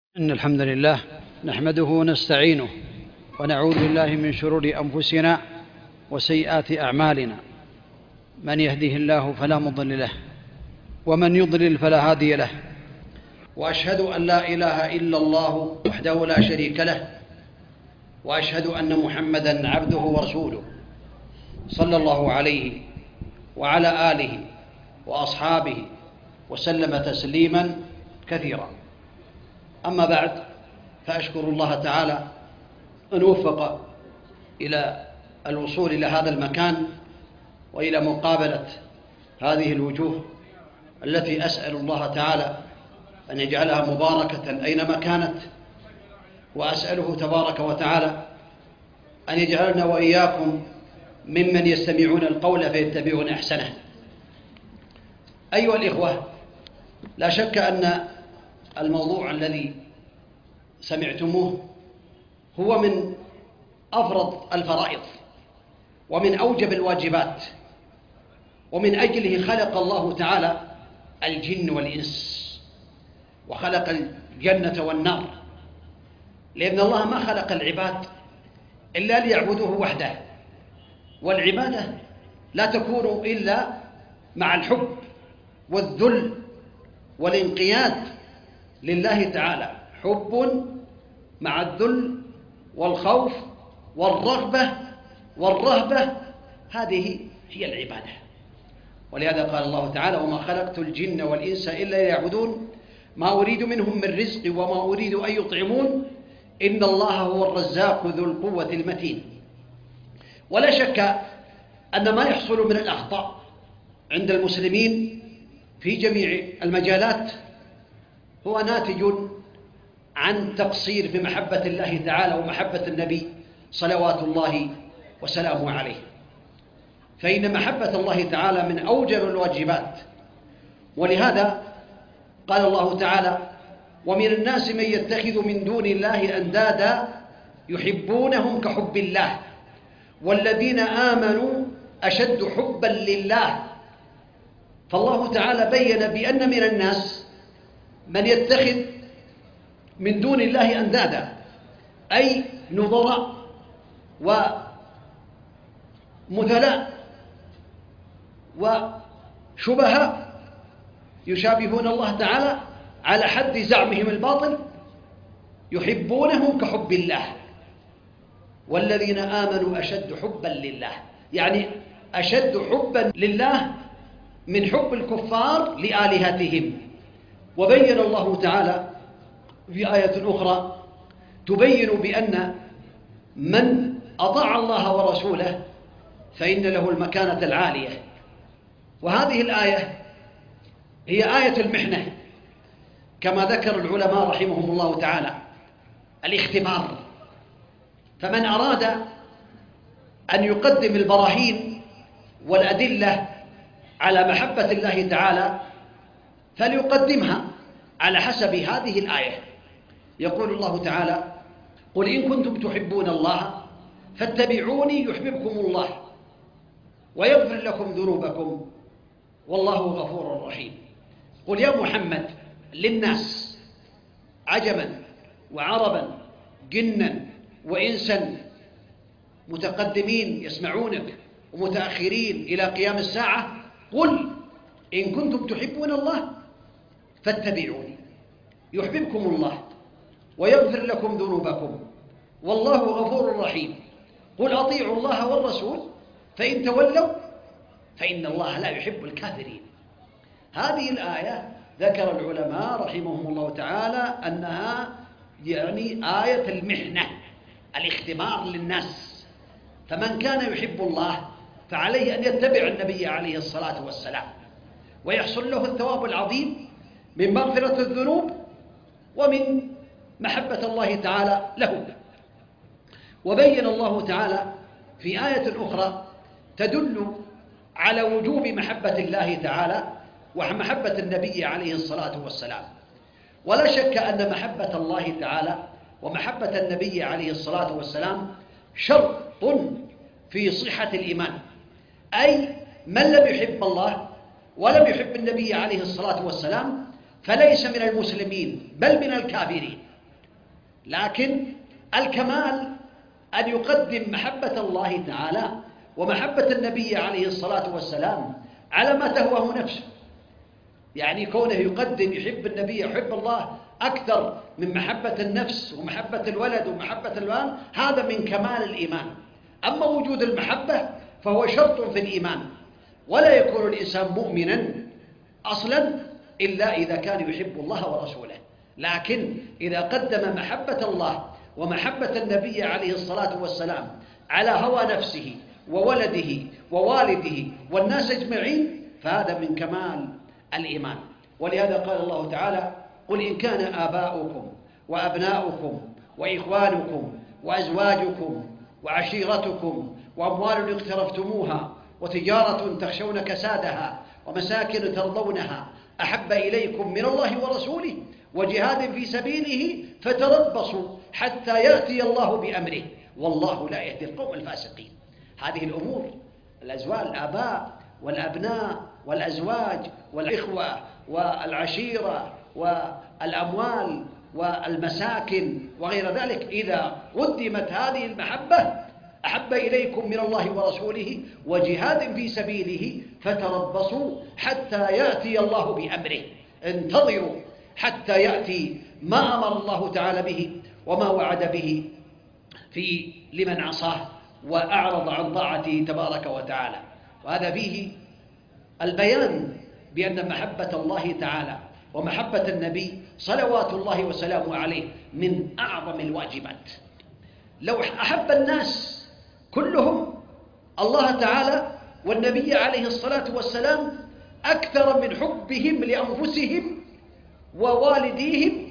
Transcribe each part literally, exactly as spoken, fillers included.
إن الحمد لله نحمده ونستعينه ونعوذ بالله من شرور أنفسنا وسيئات أعمالنا. من يهده الله فلا مضل له ومن يضلل فلا هادي له، وأشهد أن لا إله إلا الله وحده لا شريك له، وأشهد أن محمدًا عبده ورسوله صلى الله عليه وعلى آله وأصحابه وسلم تسليمًا كثيرا. أما بعد، فأشكر الله تعالى أن وفق إلى الوصول إلى هذا المكان وإلى مقابلة هذه الوجوه التي أسأل الله تعالى أن يجعلها مباركة أينما كانت، وأسأله تبارك وتعالى أن يجعلنا وإياكم ممن يستمعون القول فيتبعون أحسنه. أيها الإخوة، لا شك أن الموضوع الذي سمعتموه هو من أفرض الفرائض ومن أوجب الواجبات، ومن أجله خلق الله تعالى الجن والإنس وخلق الجنة والنار، لأن الله ما خلق العباد إلا ليعبدوه وحده، والعبادة لا تكون إلا مع الحب والذل والانقياد لله تعالى، حب مع الذل والخوف والرغبة والرهبة، هذه هي العبادة. ولهذا قال الله تعالى: وما خلقت الجن والإنس إلا ليعبدون ما أريد منهم من رزق وما أريد أن يطعمون إن الله هو الرزاق ذو القوة المتين. ولا شك أن ما يحصل من الأخطاء عند المسلمين في جميع المجالات هو ناتج عن تقصير في محبة الله تعالى ومحبة النبي صلوات الله وسلامه عليه. فإن محبة الله تعالى من أوجب الواجبات، ولهذا قال الله تعالى: ومن الناس من يتخذ من دون الله أندادا يحبونهم كحب الله والذين آمنوا أشد حبا لله. فالله تعالى بين بأن من الناس من يتخذ من دون الله أندادا، أي نظراء ومثلاء وشبهاء يشابهون الله تعالى على حد زعمهم الباطل، يحبونهم كحب الله والذين آمنوا أشد حبا لله، يعني أشد حبا لله من حب الكفار لآلهتهم. وبين الله تعالى في آية أخرى تبين بأن من أطاع الله ورسوله فإن له المكانة العالية. وهذه الآية هي آية المحنة، كما ذكر العلماء رحمهم الله تعالى، الاختبار. فمن أراد أن يقدم البراهين والأدلة على محبة الله تعالى فليقدمها على حسب هذه الآية. يقول الله تعالى: قل إن كنتم تحبون الله فاتبعوني يحببكم الله ويغفر لكم ذنوبكم والله غفور رحيم. قل يا محمد للناس عجما وعربا جنا وإنسا، متقدمين يسمعونك ومتأخرين إلى قيام الساعة، قل إن كنتم تحبون الله فاتبعوني يحببكم الله ويغفر لكم ذنوبكم والله غفور رحيم. قل أطيعوا الله والرسول فإن تولوا فإن الله لا يحب الكافرين. هذه الآية ذكر العلماء رحمهم الله تعالى أنها يعني آية المحنة، الاختبار للناس. فمن كان يحب الله فعليه أن يتبع النبي عليه الصلاة والسلام، ويحصل له الثواب العظيم من مغفرة الذنوب ومن محبة الله تعالى له. وبين الله تعالى في آية أخرى تدل على وجوب محبة الله تعالى ومحبة النبي عليه الصلاة والسلام. ولا شك أن محبة الله تعالى ومحبة النبي عليه الصلاة والسلام شرط في صحة الإيمان، أي من لم يحب الله ولم يحب النبي عليه الصلاة والسلام فليس من المسلمين بل من الكافرين. لكن الكمال أن يقدم محبة الله تعالى ومحبة النبي عليه الصلاة والسلام على ما تهواه نفسه. يعني كونه يقدم يحب النبي يحب الله أكثر من محبة النفس ومحبة الولد ومحبة الوالد، هذا من كمال الإيمان. أما وجود المحبة فهو شرط في الإيمان، ولا يكون الإنسان مؤمنا أصلا إلا إذا كان يحب الله ورسوله. لكن إذا قدم محبة الله ومحبة النبي عليه الصلاة والسلام على هوى نفسه وولده ووالده والناس أجمعين فهذا من كمال الإيمان. ولهذا قال الله تعالى: قل إن كان آباؤكم وأبناؤكم وإخوانكم وأزواجكم وعشيرتكم وأموال اقترفتموها وتجارة تخشون كسادها ومساكن ترضونها أحب إليكم من الله ورسوله وجهاد في سبيله فتربصوا حتى يأتي الله بأمره والله لا يهدي القوم الفاسقين. هذه الأمور، الأزواج، الآباء والأبناء والأزواج والإخوة والعشيرة والأموال والمساكن وغير ذلك، إذا قدمت هذه المحبة: أحب إليكم من الله ورسوله وجهاد في سبيله فتربصوا حتى يأتي الله بأمره. انتظروا حتى يأتي ما أمر الله تعالى به وما وعد به في لمن عصاه وأعرض عن طاعته تبارك وتعالى. وهذا فيه البيان بأن محبة الله تعالى ومحبة النبي صلوات الله وسلامه عليه من أعظم الواجبات. لو أحب الناس كلهم الله تعالى والنبي عليه الصلاة والسلام أكثر من حبهم لأنفسهم ووالديهم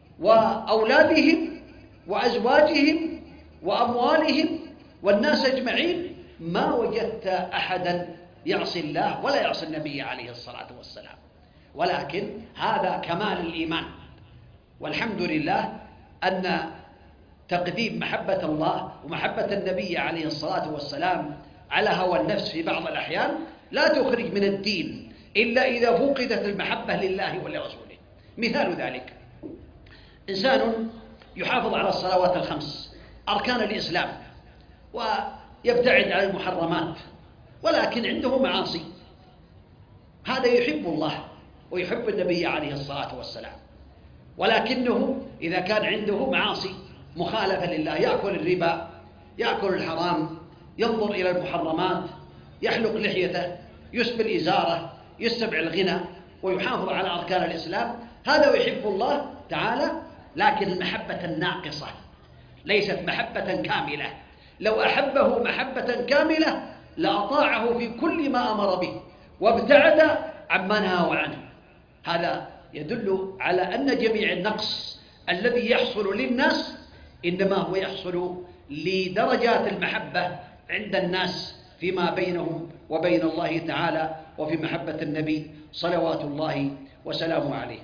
وأولادهم وأزواجهم وأموالهم والناس أجمعين، ما وجدت أحدا يعصي الله ولا يعصي النبي عليه الصلاة والسلام. ولكن هذا كمال الإيمان. والحمد لله أن تقديم محبة الله ومحبة النبي عليه الصلاة والسلام على هوى النفس في بعض الأحيان لا تخرج من الدين إلا إذا فقدت المحبة لله ولرسوله. مثال ذلك: إنسان يحافظ على الصلوات الخمس أركان الإسلام ويبتعد عن المحرمات، ولكن عنده معاصي، هذا يحب الله ويحب النبي عليه الصلاة والسلام، ولكنه إذا كان عنده معاصي مخالفة لله، يأكل الربا، يأكل الحرام، ينظر إلى المحرمات، يحلق لحيته، يسبل إزاره، يستمع الغنى، ويحافظ على أركان الإسلام، هذا يحب الله تعالى، لكن المحبة الناقصة ليست محبة كاملة. لو أحبه محبة كاملة لأطاعه في كل ما أمر به وابتعد عما نهى عنه. هذا يدل على أن جميع النقص الذي يحصل للناس إنما هو يحصل لدرجات المحبة عند الناس فيما بينهم وبين الله تعالى وفي محبة النبي صلوات الله وسلامه عليه.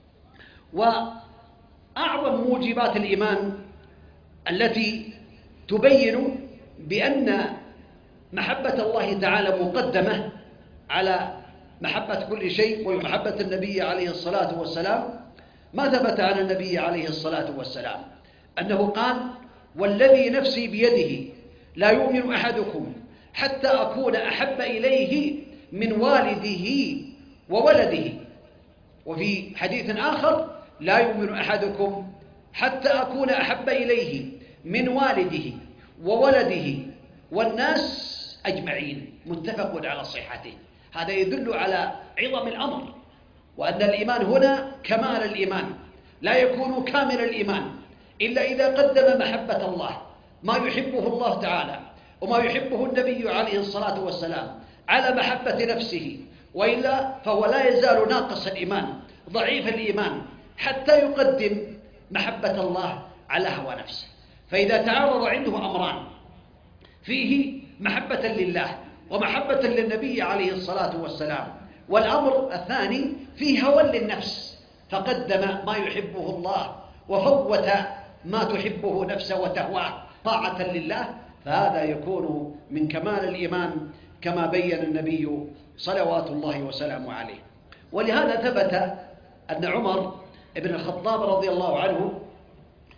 وأعظم موجبات الإيمان التي تبين بأن محبة الله تعالى مقدمة على محبة كل شيء ومحبة النبي عليه الصلاة والسلام ما ثبت عن النبي عليه الصلاة والسلام أنه قال: والذي نفسي بيده لا يؤمن أحدكم حتى أكون أحب إليه من والده وولده. وفي حديث آخر: لا يؤمن أحدكم حتى أكون أحب إليه من والده وولده والناس أجمعين، متفق على صحته. هذا يدل على عظم الأمر، وأن الإيمان هنا كمال الإيمان، لا يكون كامل الإيمان إلا إذا قدم محبة الله، ما يحبه الله تعالى وما يحبه النبي عليه الصلاة والسلام على محبة نفسه، وإلا فهو لا يزال ناقص الإيمان ضعيف الإيمان حتى يقدم محبة الله على هوى نفسه. فإذا تعارض عنده أمران، فيه محبة لله ومحبة للنبي عليه الصلاة والسلام، والأمر الثاني فيه هوى للنفس، فقدم ما يحبه الله وفوت ما تحبه نفسه وتهواه طاعة لله، فهذا يكون من كمال الإيمان كما بين النبي صلوات الله وسلامه عليه. ولهذا ثبت أن عمر بن الخطاب رضي الله عنه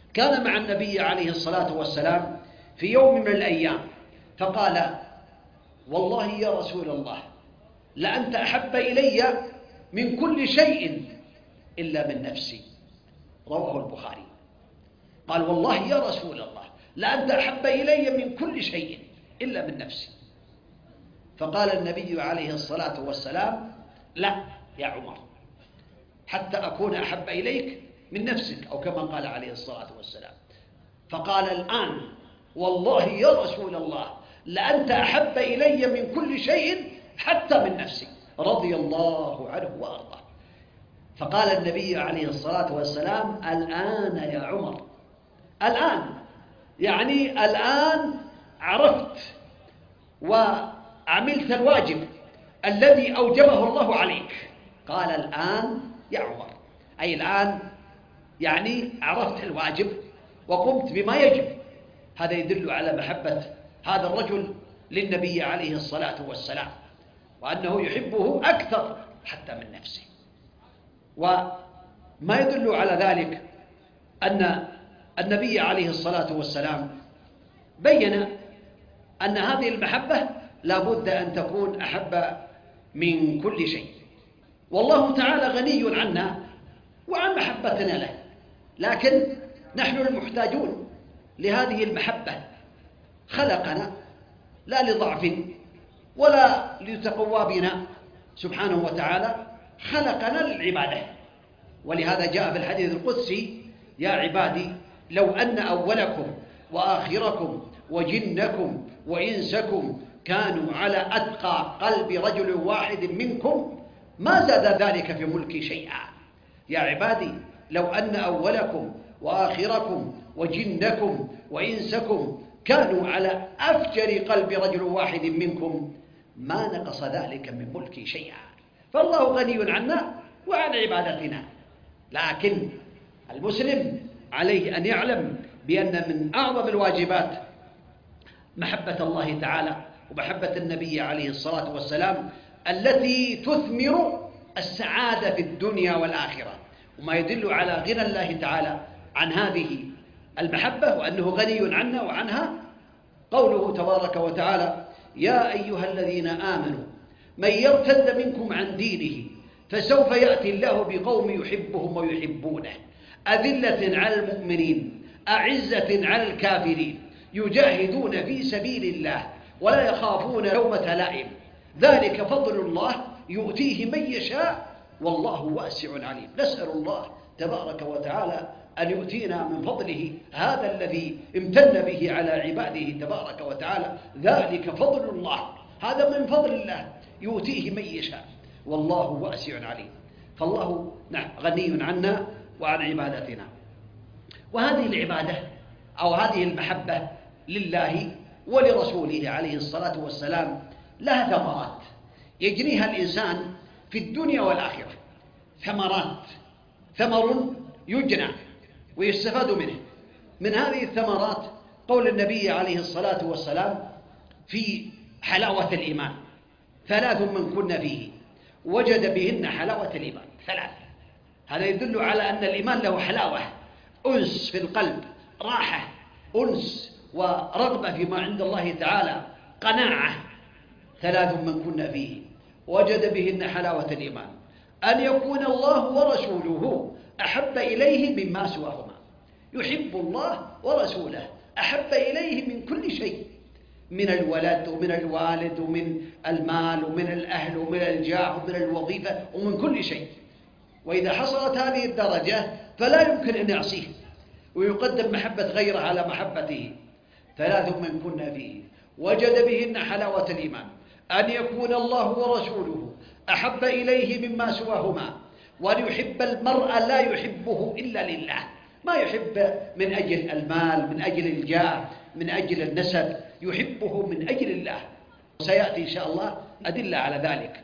كان مع النبي عليه الصلاة والسلام في يوم من الأيام فقال: والله يا رسول الله لأنت أحب إلي من كل شيء إلا من نفسي. رواه البخاري. قال: والله يا رسول الله لأنت أحب إلي من كل شيء إلا من نفسي. فقال النبي عليه الصلاة والسلام: لا يا عمر، حتى أكون أحب إليك من نفسك، أو كما قال عليه الصلاة والسلام. فقال: الآن والله يا رسول الله لأنت أحب إلي من كل شيء حتى من نفسي، رضي الله عنه وأرضاه. فقال النبي عليه الصلاة والسلام: الآن يا عمر، الآن يعني الآن عرفت وعملت الواجب الذي أوجبه الله عليك. قال: الآن يا عمر، أي الآن يعني عرفت الواجب وقمت بما يجب. هذا يدل على محبة هذا الرجل للنبي عليه الصلاة والسلام، وأنه يحبه أكثر حتى من نفسه. وما يدل على ذلك أن النبي عليه الصلاة والسلام بين أن هذه المحبة لا بد أن تكون أحب من كل شيء. والله تعالى غني عنا وعن محبتنا له، لكن نحن المحتاجون لهذه المحبة. خلقنا لا لضعف ولا لتقوى بنا سبحانه وتعالى، خلقنا للعبادة. ولهذا جاء في الحديث القدسي: يا عبادي لو أن أولكم وآخركم وجنكم وإنسكم كانوا على أتقى قلب رجل واحد منكم ما زاد ذلك في ملكي شيئا. يا عبادي لو أن أولكم وآخركم وجنكم وإنسكم كانوا على أفجر قلب رجل واحد منكم ما نقص ذلك من ملكي شيئا. فالله غني عنا وعن عبادتنا، لكن المسلم عليه أن يعلم بأن من أعظم الواجبات محبة الله تعالى ومحبة النبي عليه الصلاة والسلام التي تثمر السعادة في الدنيا والآخرة. وما يدل على غنى الله تعالى عن هذه المحبة وأنه غني عنا وعنها قوله تبارك وتعالى: يا أيها الذين آمنوا من يرتد منكم عن دينه فسوف يأتي الله بقوم يحبهم ويحبونه أذلة على المؤمنين أعزة على الكافرين يجاهدون في سبيل الله ولا يخافون لومة لائم ذلك فضل الله يؤتيه من يشاء والله واسع عليم. نسأل الله تبارك وتعالى أن يؤتينا من فضله هذا الذي امتن به على عباده تبارك وتعالى. ذلك فضل الله، هذا من فضل الله يؤتيه من يشاء والله واسع عليم. فالله غني عنا وعن عبادتنا. وهذه العبادة أو هذه المحبة لله ولرسوله عليه الصلاة والسلام لها ثمرات يجنيها الإنسان في الدنيا والآخرة. ثمرات، ثمر يجنى ويستفاد منه. من هذه الثمرات قول النبي عليه الصلاة والسلام في حلاوة الإيمان: ثلاث من كن فيه وجد بهن حلاوة الإيمان. ثلاث، هذا يدل على أن الإيمان له حلاوة، أنس في القلب، راحة، أنس ورغبة فيما عند الله تعالى، قناعة. ثلاث من كن فيه وجد بهن حلاوة الإيمان: أن يكون الله ورسوله أحب إليه مما سواهما. يحب الله ورسوله أحب إليه من كل شيء، من الولد ومن الوالد ومن المال ومن الأهل ومن الجاه ومن الوظيفة ومن كل شيء. وإذا حصلت هذه الدرجة فلا يمكن أن يعصيه ويقدم محبة غيره على محبته. ثلاث من كن فيه وجد بهن حلاوة الإيمان: أن يكون الله ورسوله أحب إليه مما سواهما، وأن يحب المرء لا يحبه إلا لله، ما يحب من أجل المال، من أجل الجاه، من أجل النسب، يحبه من أجل الله. وسيأتي إن شاء الله أدلة على ذلك.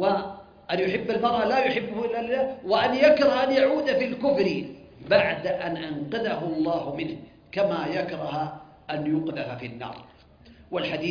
وأن يحب المرء لا يحبه إلا لله، وأن يكره أن يعود في الكفر بعد أن أنقذه الله منه، كما يكره أن يقذف في النار. والحديث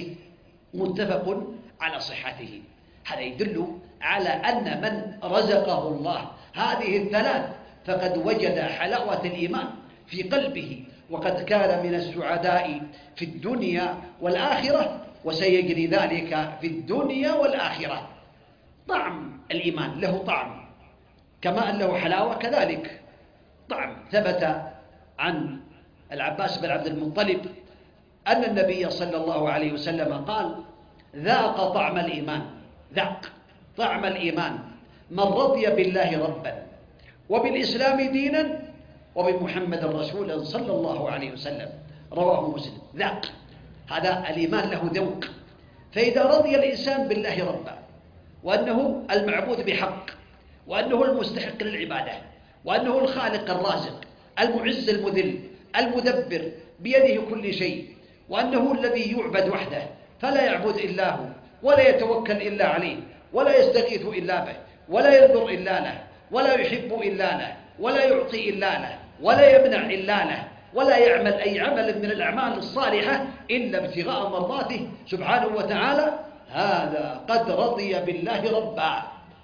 متفق على صحته. هذا يدل على أن من رزقه الله هذه الثلاث فقد وجد حلاوة الإيمان في قلبه، وقد كان من السعداء في الدنيا والآخرة، وسيجري ذلك في الدنيا والآخرة. طعم الإيمان له طعم، كما أن له حلاوة كذلك طعم. ثبت عن العباس بن عبد المطلب أن النبي صلى الله عليه وسلم قال: ذاق طعم الإيمان، ذاق طعم الإيمان من رضي بالله ربا وبالإسلام دينا وبمحمد رسولا صلى الله عليه وسلم. رواه مسلم. ذاق، هذا الإيمان له ذوق. فإذا رضي الإنسان بالله ربا، وأنه المعبود بحق، وأنه المستحق للعبادة، وأنه الخالق الرازق المعز المذل المدبر بيده كل شيء، وأنه الذي يعبد وحده فلا يعبد إلا هو، ولا يتوكل إلا عليه، ولا يستغيث إلا به، ولا ينذر إلا له، ولا يحب إلا له، ولا يعطي إلا له، ولا يمنع إلا له، ولا يعمل أي عمل من الأعمال الصالحة إلا ابتغاء مرضاته سبحانه وتعالى. هذا قد رضي بالله ربا،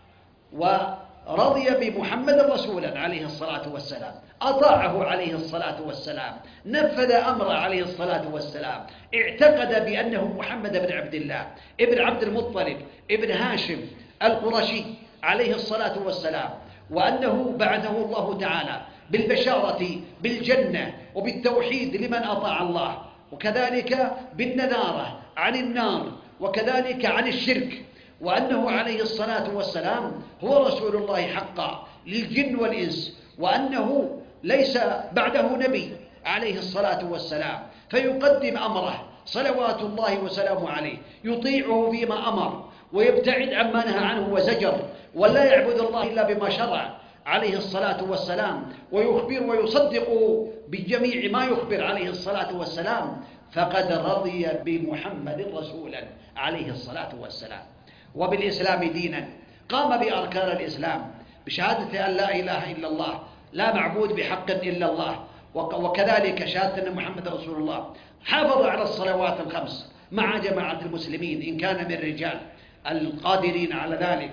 ورضي بمحمد رسولا عليه الصلاة والسلام، أطاعه عليه الصلاة والسلام، نفذ أمره عليه الصلاة والسلام، اعتقد بأنه محمد بن عبد الله ابن عبد المطلب ابن هاشم القرشي عليه الصلاة والسلام، وأنه بعثه الله تعالى بالبشارة بالجنة وبالتوحيد لمن أطاع الله، وكذلك بالنذارة عن النار، وكذلك عن الشرك، وأنه عليه الصلاة والسلام هو رسول الله حقا للجن والإنس، وأنه ليس بعده نبي عليه الصلاة والسلام، فيقدم أمره صلوات الله وسلامه عليه، يطيعه فيما أمر ويبتعد عما نهى عنه وزجر، ولا يعبد الله إلا بما شرع عليه الصلاة والسلام، ويخبر ويصدقه بجميع ما يخبر عليه الصلاة والسلام، فقد رضي بمحمد رسولا عليه الصلاة والسلام. وبالإسلام دينا، قام بأركان الإسلام بشهادة أن لا إله إلا الله، لا معبود بحق إلا الله، وكذلك شهادة أن محمد رسول الله. حافظ على الصلوات الخمس مع جماعة المسلمين إن كان من رجال القادرين على ذلك.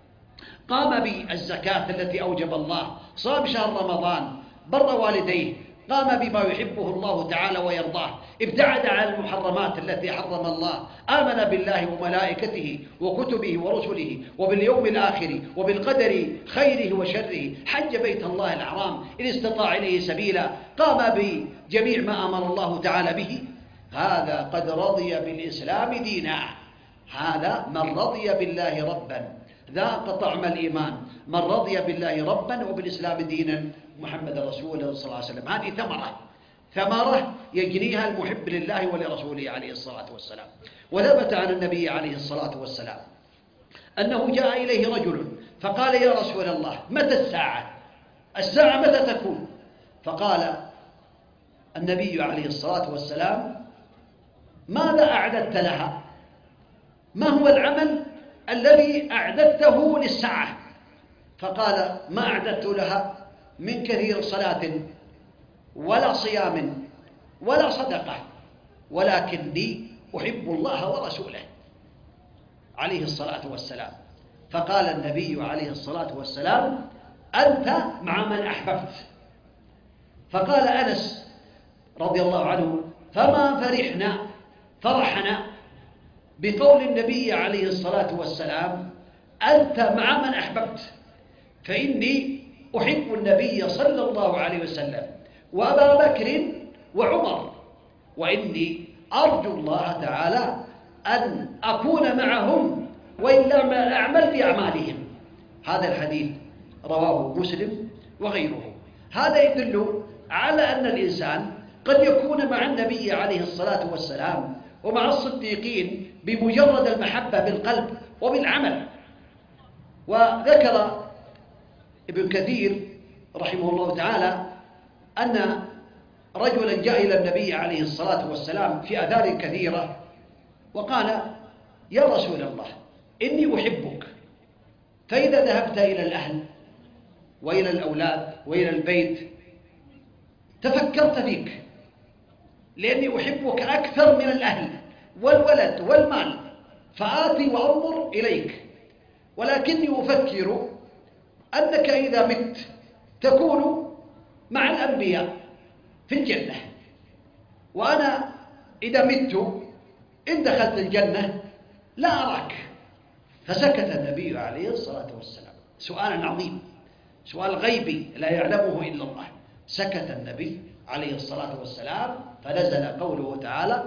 قام بالزكاة التي أوجب الله، صام شهر رمضان، بر والديه، قام بما يحبه الله تعالى ويرضاه، ابتعد عن المحرمات التي حرم الله، آمن بالله وملائكته وكتبه ورسله وباليوم الآخر وبالقدر خيره وشره، حج بيت الله الحرام إن استطاع إليه سبيلا، قام بجميع ما أمر الله تعالى به. هذا قد رضي بالإسلام دينا، هذا من رضي بالله ربا، ذاق طعم الإيمان، من رضي بالله ربا وبالإسلام دينا محمد رسول الله صلى الله عليه وسلم. هذه ثمرة ثمرة يجنيها المحب لله ولرسوله عليه الصلاة والسلام. وثبت عن النبي عليه الصلاة والسلام أنه جاء إليه رجل فقال: يا رسول الله، متى الساعة؟ الساعة متى تكون؟ فقال النبي عليه الصلاة والسلام: ماذا أعددت لها؟ ما هو العمل الذي أعددته للساعة؟ فقال: ما أعددت لها من كثير صلاة ولا صيام ولا صدقة، ولكني أحب الله ورسوله عليه الصلاة والسلام. فقال النبي عليه الصلاة والسلام: أنت مع من أحببت. فقال أنس رضي الله عنه: فما فرحنا فرحنا بقول النبي عليه الصلاة والسلام: أنت مع من أحببت، فإني أحب النبي صلى الله عليه وسلم وأبا بكر وعمر، وإني أرجو الله تعالى أن أكون معهم وإن لم أعمل بأعمالهم. هذا الحديث رواه مسلم وغيره. هذا يدل على أن الإنسان قد يكون مع النبي عليه الصلاة والسلام ومع الصديقين بمجرد المحبة بالقلب وبالعمل. وذكر ابن كثير رحمه الله تعالى أن رجلا جاء إلى النبي عليه الصلاة والسلام في آثار كثيرة وقال: يا رسول الله، إني أحبك، فإذا ذهبت إلى الأهل وإلى الأولاد وإلى البيت تفكرت فيك، لأني أحبك أكثر من الأهل والولد والمال، فآتي وأنظر إليك، ولكني أفكر أنك إذا مت تكون مع الأنبياء في الجنة، وأنا إذا مت إن دخلت الجنة لا أراك. فسكت النبي عليه الصلاة والسلام. سؤال عظيم، سؤال غيبي لا يعلمه إلا الله. سكت النبي عليه الصلاة والسلام، فنزل قوله تعالى: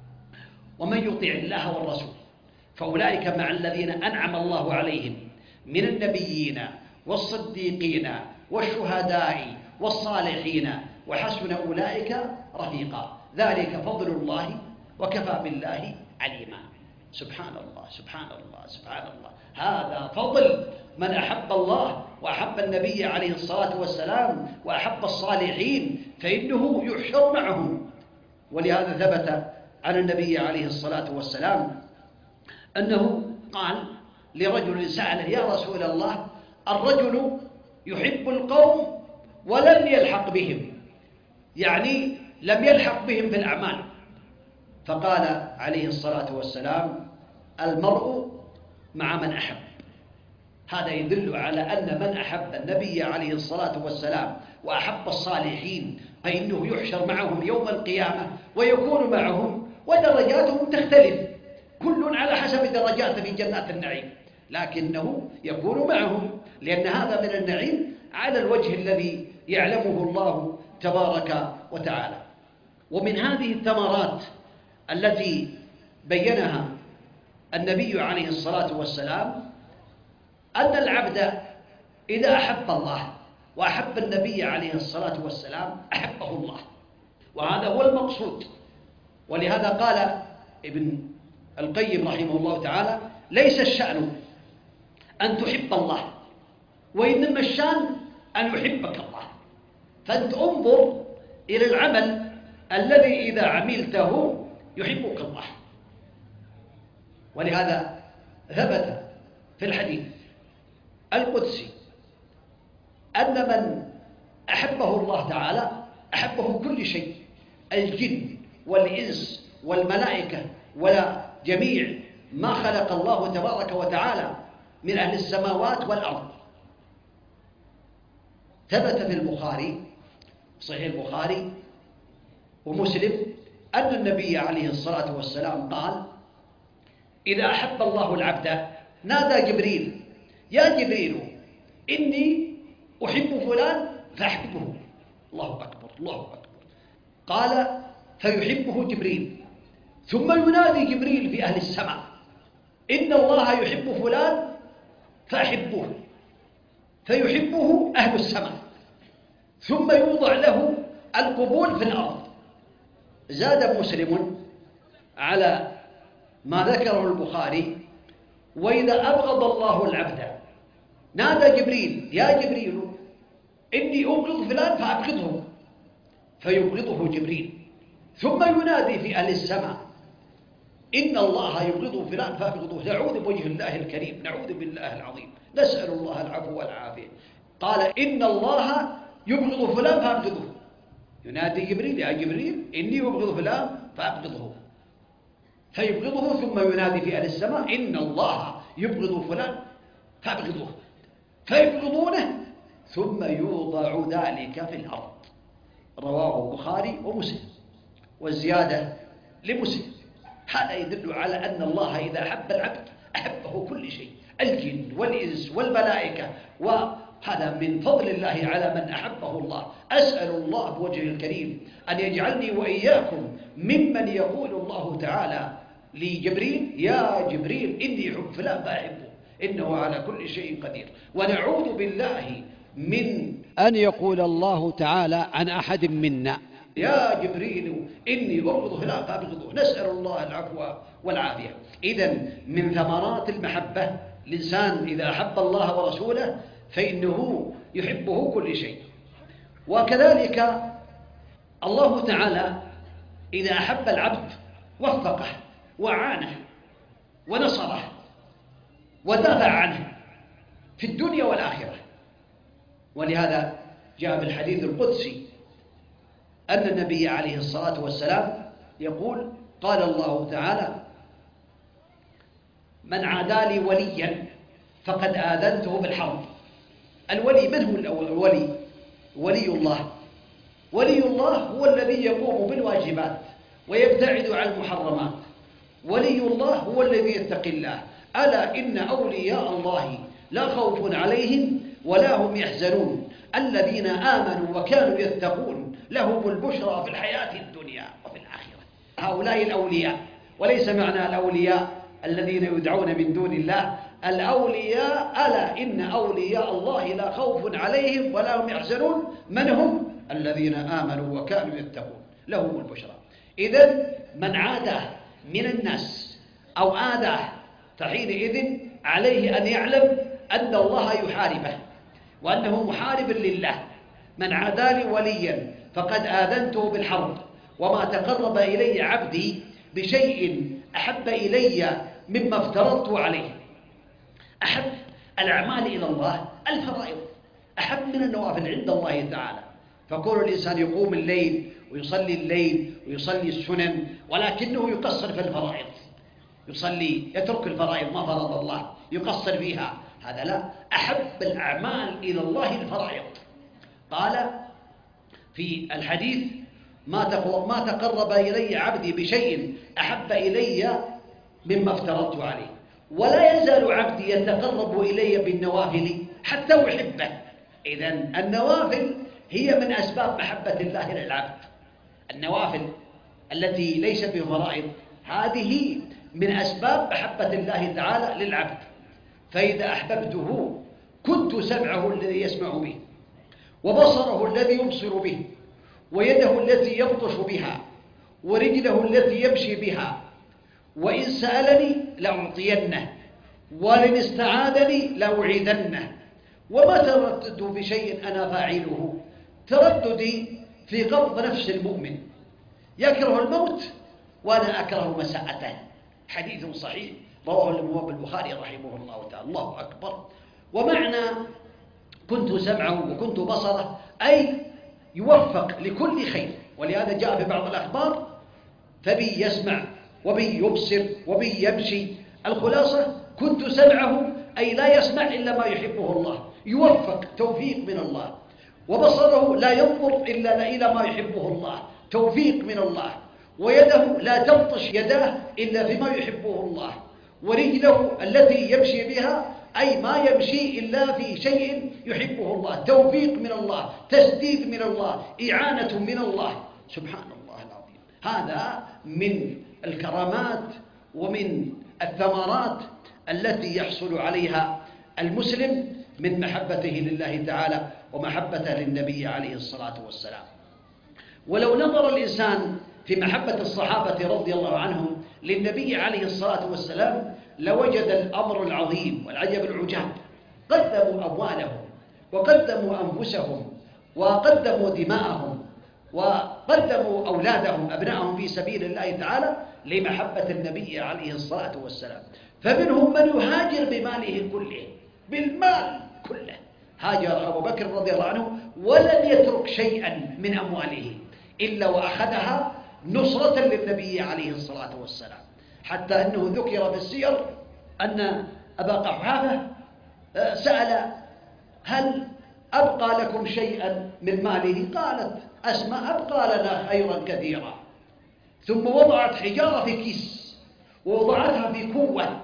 ومن يطع الله والرسول فأولئك مع الذين أنعم الله عليهم من النبيين والصديقين والشهداء والصالحين وحسن أولئك رفيقا، ذلك فضل الله وكفى بالله عليما. سبحان الله سبحان الله سبحان الله. هذا فضل من أحب الله وأحب النبي عليه الصلاة والسلام وأحب الصالحين، فإنه يحشر معهم. ولهذا ثبت عن النبي عليه الصلاة والسلام أنه قال لرجل سأله: يا رسول الله، الرجل يحب القوم ولم يلحق بهم، يعني لم يلحق بهم في الأعمال. فقال عليه الصلاة والسلام: المرء مع من أحب. هذا يدل على أن من أحب النبي عليه الصلاة والسلام وأحب الصالحين فإنه يحشر معهم يوم القيامة ويكون معهم، ودرجاتهم تختلف، كل على حسب درجاته في جنات النعيم، لكنه يكون معهم، لأن هذا من النعيم على الوجه الذي يعلمه الله تبارك وتعالى. ومن هذه الثمرات التي بينها النبي عليه الصلاة والسلام أن العبد إذا أحب الله وأحب النبي عليه الصلاة والسلام أحبه الله، وهذا هو المقصود. ولهذا قال ابن القيم رحمه الله تعالى: ليس الشأن أن تحب الله، وإنما الشأن أن يحبك الله. فأنت انظر إلى العمل الذي إذا عملته يحبك الله. ولهذا ثبت في الحديث القدسي أن من أحبه الله تعالى أحبه كل شيء، الجن والإنس والملائكة ولا جميع ما خلق الله تبارك وتعالى من أهل السماوات والأرض. ثبت في البخاري، صحيح البخاري ومسلم، أن النبي عليه الصلاة والسلام قال: إذا أحب الله العبد نادى جبريل: يا جبريل إني أحب فلان فأحبه. الله أكبر الله أكبر. قال: فيحبه جبريل، ثم ينادي جبريل في أهل السماء: إن الله يحب فلان فأحبه، فيحبه أهل السماء، ثم يوضع له القبول في الأرض. زاد مسلم على ما ذكره البخاري: وإذا أبغض الله العبد نادى جبريل: يا جبريل إني أبغض فلان فأبغضه، فيبغضه جبريل، ثم ينادي في أهل السماء: إن الله يبغض فلان فأبغضه. نعوذ بوجه الله الكريم، نعوذ بالله العظيم، نسأل الله العفو والعافية. قال: إن الله يبغض فلان فأبغضه. ينادي جبريل: يا جبريل إني أبغض فلان فأبغضه، فيبغضه، ثم ينادي في أهل السماء: إن الله يبغض فلان فأبغضه، فيبغضونه، ثم يوضع ذلك في الأرض. رواه البخاري ومسلم، والزيادة لمسلم. هذا يدل على أن الله إذا أحب العبد أحبه كل شيء، الجن والإنس والملائكة، وهذا من فضل الله على من أحبه الله. أسأل الله بوجهه الكريم أن يجعلني وإياكم ممن يقول الله تعالى لجبريل: يا جبريل إني أحب فلان فأحبه، إنه على كل شيء قدير. ونعوذ بالله من أن يقول الله تعالى عن أحد منا: يا جبريل إني أبغض فلان فأبغضه. نسأل الله العفو والعافية. إذن من ثمرات المحبة الإنسان إذا أحب الله ورسوله فإنه يحبه كل شيء. وكذلك الله تعالى إذا أحب العبد وفقه وعانه ونصره ودافع عنه في الدنيا والآخرة. ولهذا جاء في الحديث القدسي أن النبي عليه الصلاة والسلام يقول: قال الله تعالى: من عادى لي وليا فقد آذنته بالحرب. الولي من هو الولي؟ ولي الله، ولي الله هو الذي يقوم بالواجبات ويبتعد عن المحرمات. ولي الله هو الذي يتقي الله. ألا إن أولياء الله لا خوف عليهم ولا هم يحزنون الذين آمنوا وكانوا يتقون لهم البشرى في الحياة الدنيا وفي الآخرة. هؤلاء الأولياء، وليس معنى الأولياء الذين يدعون من دون الله. الأولياء ألا إن أولياء الله لا خوف عليهم ولا هم يحزنون. من هم؟ الذين آمنوا وكانوا يتقون لهم البشرى. إذن من عاده من الناس أو آذاه فحينئذ عليه أن يعلم أن الله يحاربه وأنه محارب لله. من عادى لي وليا فقد آذنته بالحرب. وما تقرب إلي عبدي بشيء أحب إلي مما افترضت عليه. أحب الأعمال إلى الله الفرائض، أحب من النوافل عند الله تعالى. فكون الإنسان يقوم الليل ويصلي الليل ويصلي السنن ولكنه يقصر في الفرائض، يصلي يترك الفرائض ما فرض الله يقصر فيها، هذا لا. أحب الأعمال إلى الله الفرائض. قال في الحديث ما تقرب إلي عبدي بشيء أحب إلي مما افترضت عليه. ولا يزال عبدي يتقرب إلي بالنوافل حتى أحبه. إذن النوافل هي من أسباب محبة الله للعبد. النوافل التي ليست بفرائض هذه من أسباب محبة الله تعالى للعبد. فإذا أحببته كنت سمعه الذي يسمع به، وبصره الذي يبصر به، ويده التي يبطش بها، ورجله التي يمشي بها. وإن سألني لأعطينه، ولن استعاذني لأعيذنه. وما تردد بشيء أنا فاعله. ترددي في قبض نفس المؤمن، يكره الموت وأنا أكره مساءته. حديث صحيح رواه الإمام البخاري رحمه الله تعالى. الله أكبر. ومعنى كنت سمعه وكنت بصره أي يوفق لكل خير. ولهذا جاء في بعض الأخبار فبي يسمع وبي يبصر وبي يمشي. الخلاصة كنت سمعه أي لا يسمع إلا ما يحبه الله، يوفق توفيق من الله. وبصره لا ينظر إلا إلى ما يحبه الله، توفيق من الله. ويده لا تبطش يداه إلا فيما يحبه الله. ورجله التي يمشي بها أي ما يمشي إلا في شيء يحبه الله، توفيق من الله، تسديد من الله، إعانة من الله. سبحان الله العظيم. هذا من الكرامات ومن الثمرات التي يحصل عليها المسلم من محبته لله تعالى ومحبته للنبي عليه الصلاة والسلام. ولو نظر الإنسان في محبة الصحابة رضي الله عنهم للنبي عليه الصلاة والسلام لوجد الأمر العظيم والعجب العجاب. قدموا أموالهم وقدموا أنفسهم وقدموا دماءهم وقدموا أولادهم أبنائهم في سبيل الله تعالى لمحبة النبي عليه الصلاة والسلام. فمنهم من يهاجر بماله كله، بالمال كله. هاجر أبو بكر رضي الله عنه ولم يترك شيئا من أمواله إلا وأخذها نصرة للنبي عليه الصلاة والسلام. حتى أنه ذكر في السير أن أبا قحافة سأل هل أبقى لكم شيئا من ماله؟ قالت أسماء أبقى لنا خيرا كثيرا. ثم وضعت حجارة في كيس ووضعتها في كوة،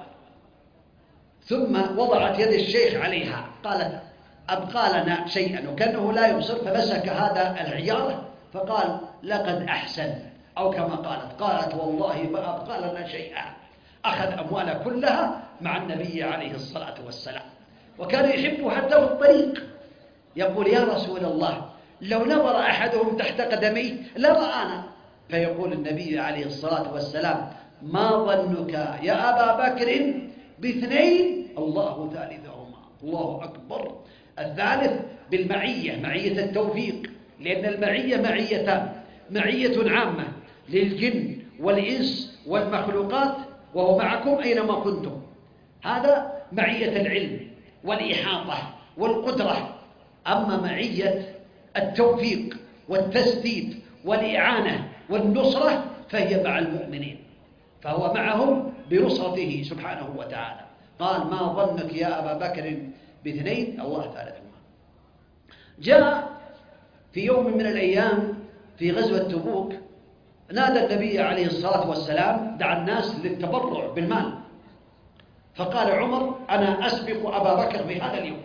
ثم وضعت يد الشيخ عليها. قالت أبقى لنا شيئا، وكأنه لا يبصر فمسك هذا الحجارة فقال لقد أحسن، أو كما قالت قالت والله ما أبقى لنا شيئا. أخذ أمواله كلها مع النبي عليه الصلاة والسلام. وكان يحبه حتى في الطريق، يقول يا رسول الله لو نظر أحدهم تحت قدمي لرآنا. فيقول النبي عليه الصلاة والسلام ما ظنك يا أبا بكر باثنين الله ثالثهما. الله أكبر. الثالث بالمعية، معية التوفيق، لأن المعية معيتان: معية عامة للجن والإنس والمخلوقات وهو معكم أينما كنتم، هذا معية العلم والإحاطة والقدرة. أما معية التوفيق والتسديد والإعانة والنصرة فهي مع المؤمنين، فهو معهم بنصرته سبحانه وتعالى. قال ما ظنك يا أبا بكر باثنين الله ثالثهما. جاء في يوم من الأيام في غزوة تبوك نادى النبي عليه الصلاة والسلام، دعا الناس للتبرع بالمال، فقال عمر: أنا أسبق أبا بكر في هذا اليوم.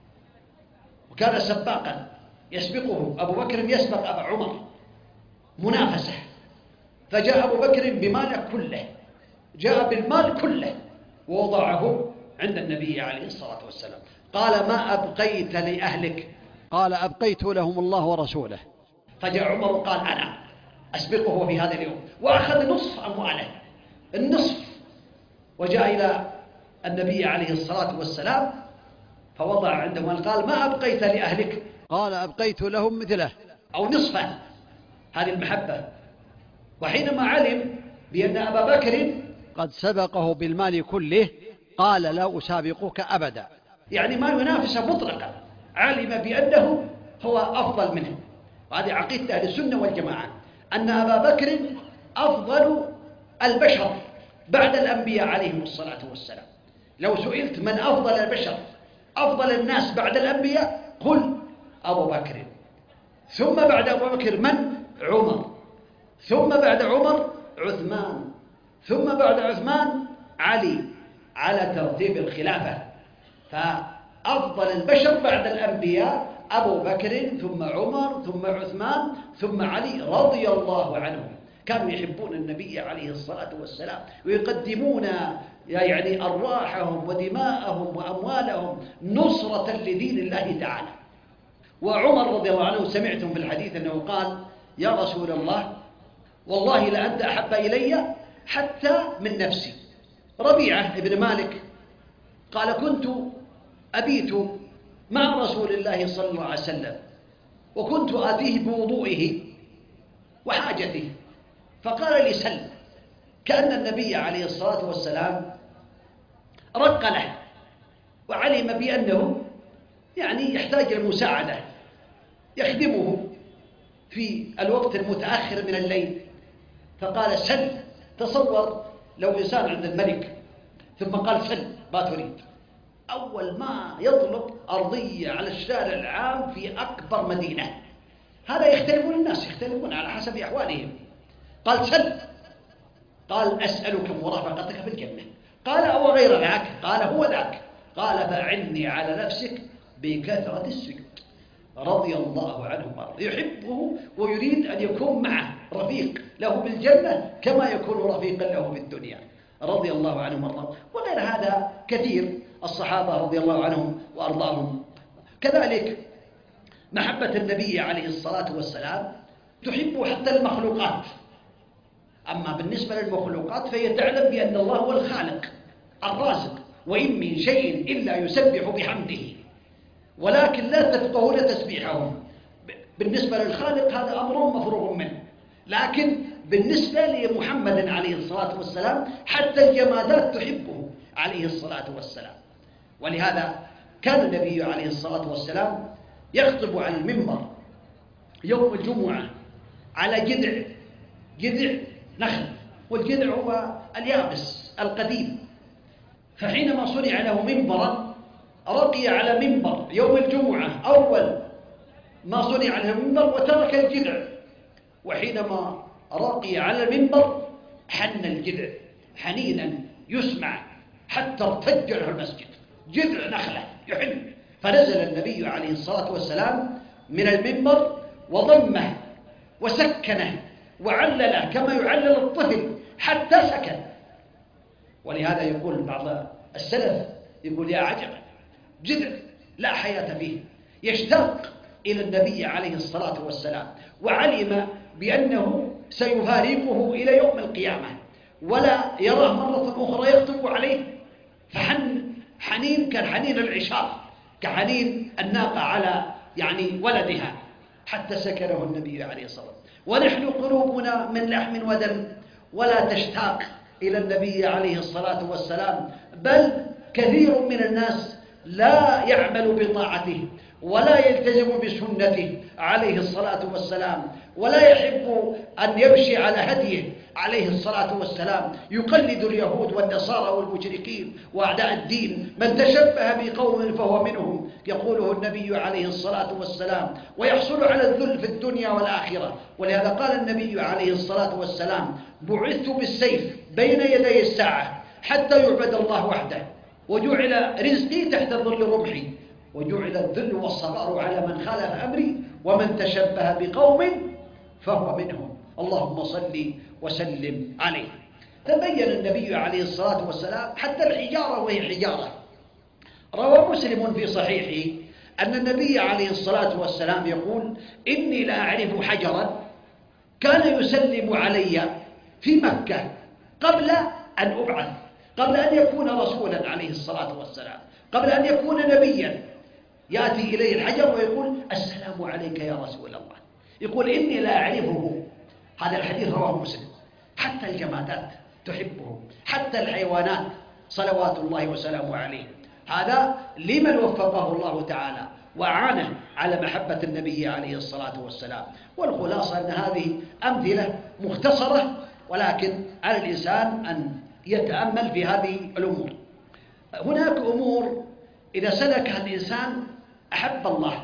وكان سباقا يسبقه أبو بكر، يسبق أبا عمر منافسة. فجاء أبو بكر بماله كله، جاء بالمال كله ووضعه عند النبي عليه الصلاة والسلام. قال: ما أبقيت لأهلك؟ قال: أبقيت لهم الله ورسوله. فجاء عمر وقال: أنا أسبقه في هذا اليوم، وأخذ نصف أمواله، النصف، وجاء إلى النبي عليه الصلاة والسلام فوضع عنده مال. قال: ما أبقيت لأهلك؟ قال: أبقيت لهم مثله أو نصفه. هذه المحبة. وحينما علم بأن أبا بكر قد سبقه بالمال كله قال: لا أسابقك أبدا، يعني ما ينافسه مطلقا، علم بأنه هو أفضل منه. وهذه عقيدة أهل السنة والجماعة، أن أبا بكر أفضل البشر بعد الأنبياء عليهم الصلاة والسلام. لو سئلت من أفضل البشر، أفضل الناس بعد الأنبياء، قل أبو بكر، ثم بعد أبو بكر من؟ عمر، ثم بعد عمر عثمان، ثم بعد عثمان علي، على ترتيب الخلافة. فأفضل البشر بعد الأنبياء أبو بكر، ثم عمر، ثم عثمان، ثم علي رضي الله عنهم. كانوا يحبون النبي عليه الصلاة والسلام ويقدمون يعني أرواحهم ودماءهم وأموالهم نصرة لدين الله تعالى. وعمر رضي الله عنه سمعتم في الحديث أنه قال: يا رسول الله، والله لأنت أحب إلي حتى من نفسي. ربيعة بن مالك قال: كنت أبيت مع رسول الله صلى الله عليه وسلم، وكنت آتيه بوضوئه وحاجته، فقال لي: سل. كأن النبي عليه الصلاة والسلام رق له وعلم بأنه يعني يحتاج المساعدة، يخدمه في الوقت المتأخر من الليل، فقال: سل. تصور لو إنسان عند الملك ثم قال: سل ما تريد، أول ما يطلب أرضية على الشارع العام في أكبر مدينة. هذا يختلفون الناس، يختلفون على حسب أحوالهم. قال: سل. قال: أسألك مرافقتك في الجنة. قال: أو غير ذاك؟ قال: هو ذاك. قال: فأعني على نفسك بكثرة السجود. رضي الله عنه وارضاه، يحبه ويريد أن يكون معه رفيق له بالجنة كما يكون رفيقا له في الدنيا. رضي الله عنه وارضاه. وغير هذا كثير الصحابة رضي الله عنهم وأرضاهم. كذلك محبة النبي عليه الصلاة والسلام تحب حتى المخلوقات. أما بالنسبة للمخلوقات فهي تعلم بأن الله هو الخالق الرازق، وإن من شيء إلا يسبح بحمده ولكن لا تفقهون تسبيحهم. بالنسبة للخالق هذا أمر مفروغ منه، لكن بالنسبة لمحمد عليه الصلاة والسلام حتى الجمادات تحبه عليه الصلاة والسلام. ولهذا كان النبي عليه الصلاة والسلام يخطب على المنبر يوم الجمعة على جذع جذع نخل، والجذع هو اليابس القديم. فحينما صنع له منبرا رقي على منبر يوم الجمعة أول ما صنع له منبر وترك الجذع، وحينما رقي على المنبر حن الجذع حنينا يسمع حتى ارتج له المسجد، جذع نخلة يحن. فنزل النبي عليه الصلاة والسلام من المنبر وضمه وسكنه وعلله كما يعلل الطفل حتى سكن. ولهذا يقول بعض السلف يقول: يا عجبا، جذع لا حياة فيه، يشتاق إلى النبي عليه الصلاة والسلام، وعلم بأنه سيفارقه إلى يوم القيامة ولا يراه مرة أخرى يخطب عليه. فحن حنين كان حنين العشاق، كحنين الناقة على يعني ولدها، حتى سكنه النبي عليه الصلاة والسلام. ونحن قلوبنا من لحم ودم ولا تشتاق إلى النبي عليه الصلاة والسلام، بل كثير من الناس لا يعمل بطاعته ولا يلتزم بسنته عليه الصلاة والسلام، ولا يحب أن يمشي على هديه عليه الصلاة والسلام، يقلد اليهود والنصارى والمشركين وأعداء الدين. من تشبه بقوم فهو منهم، يقوله النبي عليه الصلاة والسلام، ويحصل على الذل في الدنيا والآخرة. ولهذا قال النبي عليه الصلاة والسلام: بعثت بالسيف بين يدي الساعة حتى يعبد الله وحده، وجعل رزقي تحت ظل رمحي، وجعل الذل والصغار على من خالف أمري، ومن تشبه بقوم فهو منهم. اللهم صل وسلم عليه. تبين النبي عليه الصلاة والسلام حتى الحجارة وهي حجارة. روى مسلم في صحيحه أن النبي عليه الصلاة والسلام يقول: إني لا أعرف حجرا كان يسلم علي في مكة قبل أن أبعث، قبل أن يكون رسولا عليه الصلاة والسلام، قبل أن يكون نبيا، يأتي إليه الحجر ويقول: السلام عليك يا رسول الله. يقول: إني لا أعرفه. هذا الحديث رواه مسلم. حتى الجمادات تحبه، حتى الحيوانات صلوات الله وسلامه عليه. هذا لمن وفقه الله تعالى وأعانه على محبة النبي عليه الصلاة والسلام. والخلاصة أن هذه أمثلة مختصرة، ولكن على الإنسان أن يتأمل في هذه الأمور. هناك أمور إذا سلكها الإنسان أحب الله.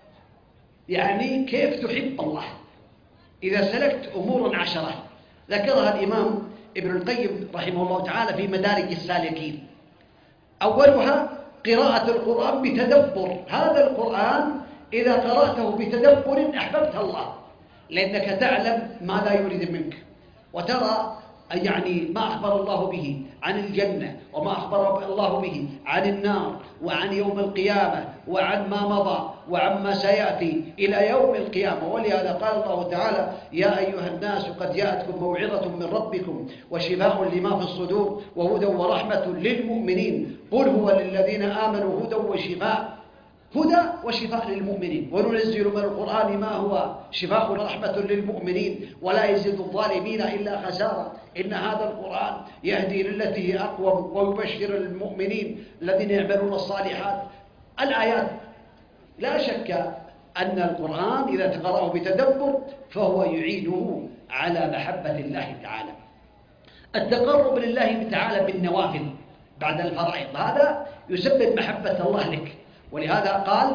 يعني كيف تحب الله؟ إذا سلكت أمور عشرة ذكرها الإمام ابن القيم رحمه الله تعالى في مدارج السالكين. أولها قراءة القرآن بتدبر. هذا القرآن إذا قرأته بتدبر أحببت الله، لأنك تعلم ماذا يريد منك، وترى يعني ما أخبر الله به عن الجنة، وما أخبر الله به عن النار، وعن يوم القيامة، وعن ما مضى، وعن ما سيأتي إلى يوم القيامة. ولهذا قال الله تعالى: يا أيها الناس قد جاءتكم موعظة من ربكم وشفاء لما في الصدور وهدى ورحمة للمؤمنين قل هو للذين آمنوا هدى وشفاء هدى وشفاء للمؤمنين، وننزل من القرآن ما هو شفاء ورحمة للمؤمنين ولا يزيد الظالمين إلا خسارة. إن هذا القرآن يهدي للتي هي أقوم ويبشر المؤمنين الذين يعملون الصالحات. الآيات لا شك أن القرآن إذا تقرأه بتدبر فهو يعينه على محبة الله تعالى. التقرب لله تعالى بالنوافل بعد الفرائض هذا يسبب محبة الله لك. ولهذا قال: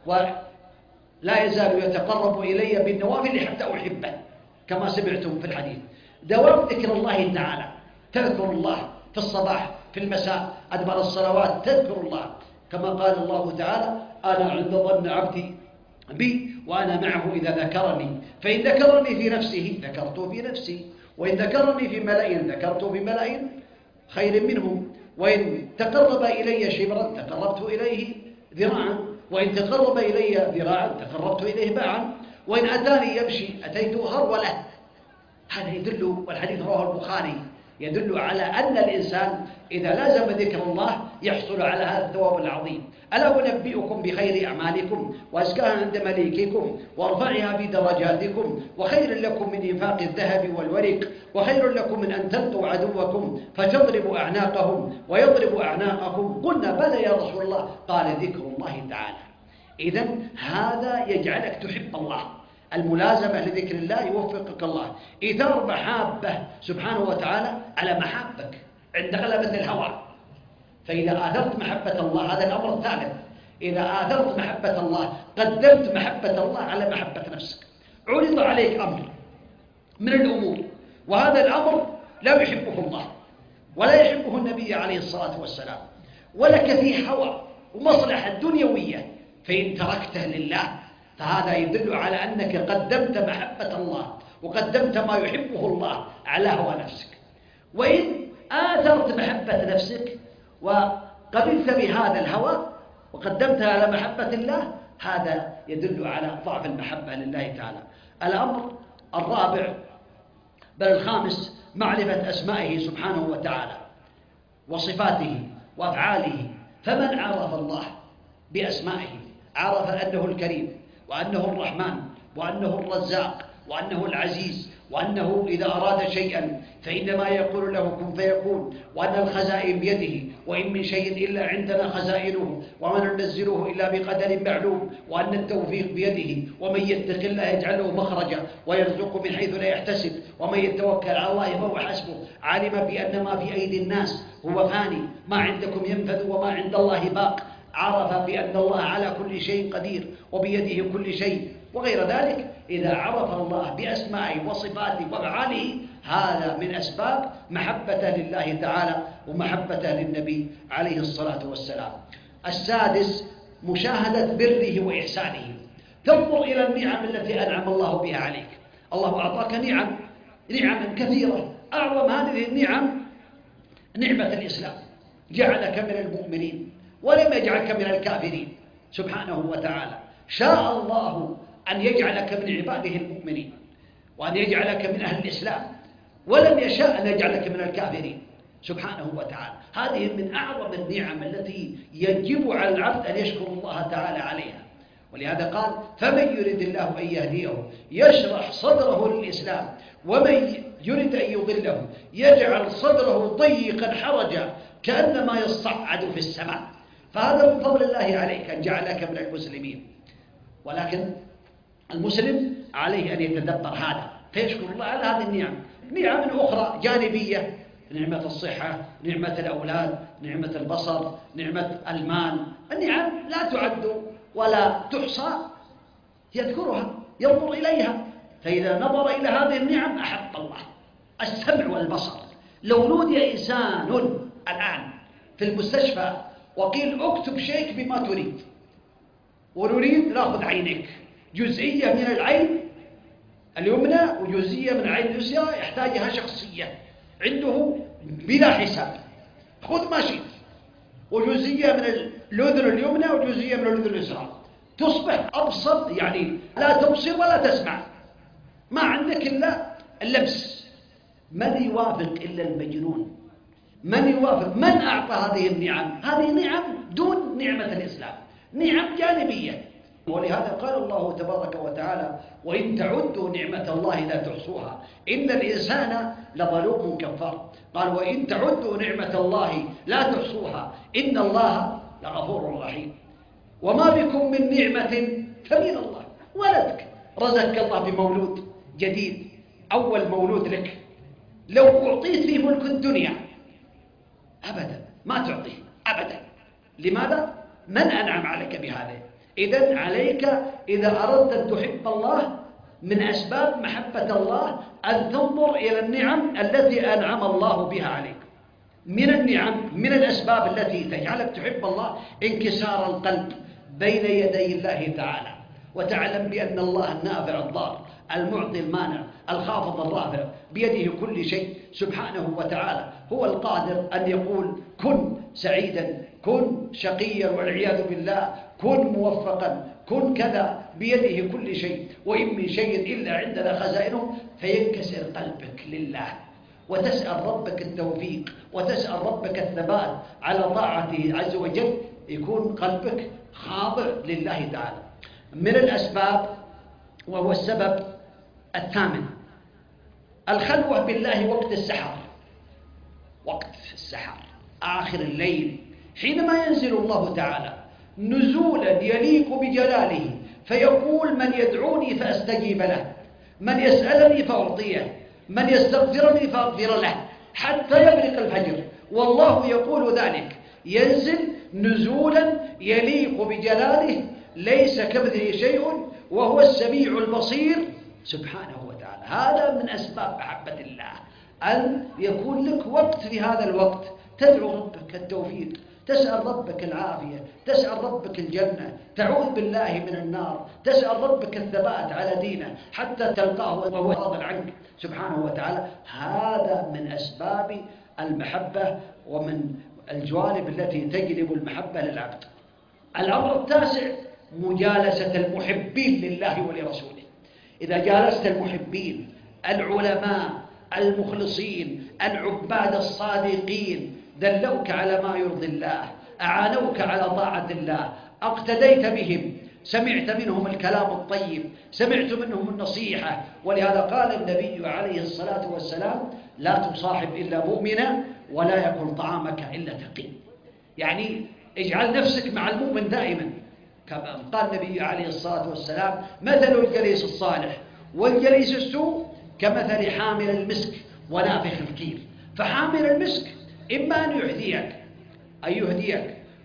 ولا يزال يتقرب إلي بالنوافل حتى أحبه، كما سمعتم في الحديث. دوام ذكر الله تعالى، تذكر الله في الصباح في المساء أدبر الصلوات، تذكر الله كما قال الله تعالى: أنا عند ظن عبدي بي وأنا معه إذا ذكرني، فإن ذكرني في نفسه ذكرته في نفسي، وإن ذكرني في ملأ ذكرته في ملأ خير منهم، وإن تقرب إلي شبرا تقربت إليه ذراعا، وإن تقرب إلي ذراعا تقربت إليه باعا، وإن أتاني يمشي أتيته هرولة. هذا يدل، والحديث رواه البخاري، يدل على أن الإنسان إذا لازم ذكر الله يحصل على هذا الثواب العظيم. ألا أنبئكم بخير أعمالكم وأزكاها عند مليككم وارفعها في درجاتكم، وخير لكم من إنفاق الذهب والورق، وخير لكم من أن تلقوا عدوكم فتضربوا أعناقهم ويضربوا أعناقكم. قلنا: بلى يا رسول الله. قال: ذكر الله تعالى. إذن هذا يجعلك تحب الله. الملازمة لذكر الله يوفقك الله. إيثار محابة سبحانه وتعالى على محابك عند غلبة الهوى. فإذا آثرت محبة الله، هذا الأمر الثالث، إذا آثرت محبة الله قدمت محبة الله على محبة نفسك. عرض عليك أمر من الأمور، وهذا الأمر لا يحبه الله ولا يحبه النبي عليه الصلاة والسلام، ولك فيه هوى ومصلحة دنيوية، فإن تركته لله فهذا يدل على أنك قدمت محبة الله وقدمت ما يحبه الله على هوى نفسك. وإن آثرت محبة نفسك وقبلت بهذا الهوى وقدمتها على محبة الله، هذا يدل على ضعف المحبة لله تعالى. الأمر الرابع بل الخامس معرفة أسمائه سبحانه وتعالى وصفاته وأفعاله. فمن عرف الله بأسمائه عرف أنه الكريم، وأنه الرحمن، وأنه الرزاق، وأنه العزيز، وأنه إذا أراد شيئا فإنما يقول له كن فيكون، وأن الخزائن بيده، وإن من شيء إلا عندنا خزائنه، وما ننزله إلا بقدر معلوم، وأن التوفيق بيده، ومن يتق الله يجعل له مخرجا ويرزقه من حيث لا يحتسب، ومن يتوكل على الله فهو حسبه. علم بأن ما في أيدي الناس هو فاني، ما عندكم ينفذ وما عند الله باق. عرف بأن الله على كل شيء قدير وبيده كل شيء وغير ذلك. إذا عرف الله بأسمائه وصفاته وأفعاله هذا من أسباب محبته لله تعالى ومحبته للنبي عليه الصلاة والسلام. السادس مشاهدة بره وإحسانه. تنظر إلى النعم التي أنعم الله بها عليك. الله أعطاك نعم نعما كثيرة، أعظم هذه النعم نعمة الإسلام، جعلك من المؤمنين ولم يجعلك من الكافرين سبحانه وتعالى. شاء الله أن يجعلك من عباده المؤمنين وأن يجعلك من أهل الإسلام، ولم يشاء أن يجعلك من الكافرين سبحانه وتعالى. هذه من أعظم النعم التي يجب على العبد أن يشكر الله تعالى عليها. ولهذا قال: فمن يرد الله أن يهديه يشرح صدره للإسلام ومن يرد أن يضله يجعل صدره ضيقا حرجا كأنما يصعد في السماء. فهذا من فضل الله عليك أن جعلك من المسلمين. ولكن المسلم عليه أن يتدبر هذا فيشكر الله على هذه النعم. نعم أخرى جانبية: نعمة الصحة، نعمة الأولاد، نعمة البصر، نعمة المال. النعم لا تعد ولا تحصى، يذكرها ينظر إليها، فإذا نظر إلى هذه النعم أحب الله. السمع والبصر. لو نودي إنسان الآن في المستشفى وقيل اكتب شيك بما تريد، ونريد نأخذ عينك، جزئية من العين اليمنى وجزئية من العين اليسرى يحتاجها شخصية عنده بلا حساب، خذ ما شئت، وجزئية من الأذن اليمنى وجزئية من الأذن اليسرى، تصبح أبصر، يعني لا تبصر ولا تسمع، ما عندك إلا اللمس. من يوافق إلا المجنون؟ من يوافق؟ من أعطى هذه النعم؟ هذه نعم دون نعمة الإسلام، نعم جانبية. ولهذا قال الله تبارك وتعالى: وإن تعدوا نعمة الله لا تحصوها إن الإنسان لظلوم كفار. قال: وإن تعدوا نعمة الله لا تحصوها إن الله لغفور رحيم. وما بكم من نعمة فمن الله. ولدك رزقك الله بمولود جديد، أول مولود لك، لو أعطيت فيه ملك الدنيا أبدا ما تعطيه أبدا. لماذا؟ من أنعم عليك بهذا؟ إذن عليك إذا أردت أن تحب الله من أسباب محبة الله أن تنظر إلى النعم التي أنعم الله بها عليك. من النعم، من الأسباب التي تجعلك تحب الله انكسار القلب بين يدي الله تعالى، وتعلم بأن الله النافع الضار، المعطي المانع، الخافض الرافع، بيده كل شيء سبحانه وتعالى. هو القادر أن يقول كن سعيدا، كن شقيا والعياذ بالله، كن موفقا، كن كذا، بيده كل شيء. وإن من شيء إلا عندنا خزائنه. فينكسر قلبك لله وتسأل ربك التوفيق وتسأل ربك الثبات على طاعته عز وجل، يكون قلبك خاضع لله تعالى. من الأسباب وهو السبب الثامن الخلوة بالله وقت السحر. وقت السحر آخر الليل حينما ينزل الله تعالى نزولا يليق بجلاله، فيقول: من يدعوني فأستجيب له، من يسألني فأعطيه، من يستغفرني فأغفر له، حتى يبرق الفجر. والله يقول ذلك، ينزل نزولا يليق بجلاله، ليس كمثله شيء وهو السميع البصير سبحانه وتعالى. هذا من أسباب محبة الله، أن يكون لك وقت في هذا الوقت تدعو ربك التوفيق، تسأل ربك العافية، تسأل ربك الجنة، تعوذ بالله من النار، تسأل ربك الثبات على دينه حتى تلقاه وهو راض عنك سبحانه وتعالى. هذا من أسباب المحبة ومن الجوانب التي تجلب المحبة للعبد. الأمر التاسع مجالسة المحبين لله ولرسوله. إذا جالست المحبين العلماء المخلصين العباد الصادقين دلوك على ما يرضي الله، أعانوك على طاعة الله، اقتديت بهم، سمعت منهم الكلام الطيب، سمعت منهم النصيحة. ولهذا قال النبي عليه الصلاة والسلام: لا تصاحب إلا مؤمنا ولا يكن طعامك إلا تقي. يعني اجعل نفسك مع المؤمن دائما. كما قال النبي عليه الصلاة والسلام: مثل الجليس الصالح والجليس السوء كمثل حامل المسك ونافخ الكير. فحامل المسك إما أن يهديك أن يهديك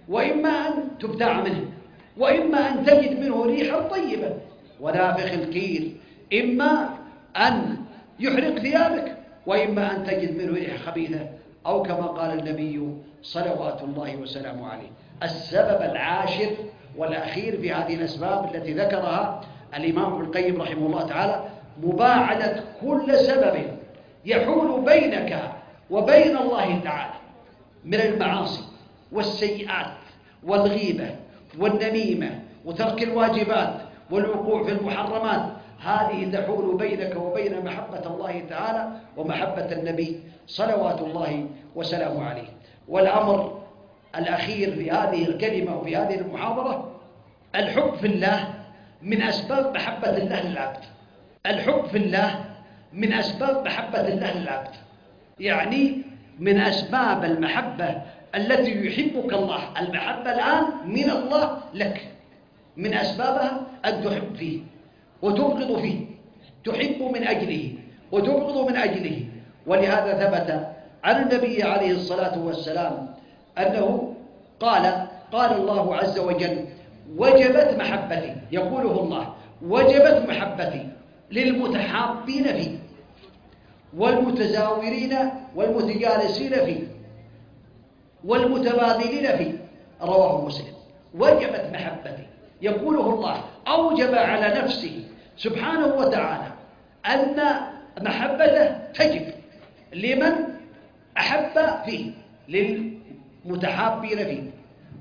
وإما أن تبتاع منه، وإما أن تجد منه ريحا طيبة. ونافخ الكير إما أن يحرق ثيابك، وإما أن تجد منه ريحة خبيثة، أو كما قال النبي صلوات الله وسلامه عليه. السبب العاشر والأخير في هذه الأسباب التي ذكرها الإمام ابن القيم رحمه الله تعالى: مباعدة كل سبب يحول بينك وبين الله تعالى من المعاصي والسيئات والغيبة والنميمة وترك الواجبات والوقوع في المحرمات. هذه تحول بينك وبين محبة الله تعالى ومحبة النبي صلوات الله وسلامه عليه. والأمر الأخير في هذه الكلمة وفي هذه المحاضرة: الحب في الله من أسباب محبة الله للعبد. الحب في الله من أسباب محبة الله للعبد، يعني من أسباب المحبة التي يحبك الله. المحبة الآن من الله لك، من أسبابها أن تحب فيه وتبغض فيه، تحب من أجله وتبغض من أجله. ولهذا ثبت عن النبي عليه الصلاة والسلام أنه قال: قال الله عز وجل: وجبت محبتي، يقوله الله: وجبت محبتي للمتحابين فيه والمتزاورين والمتجالسين فيه والمتبادلين فيه. رواه مسلم. وجبت محبتي، يقوله الله، أوجب على نفسه سبحانه وتعالى أن محبته تجب لمن أحب فيه، للمتحابين فيه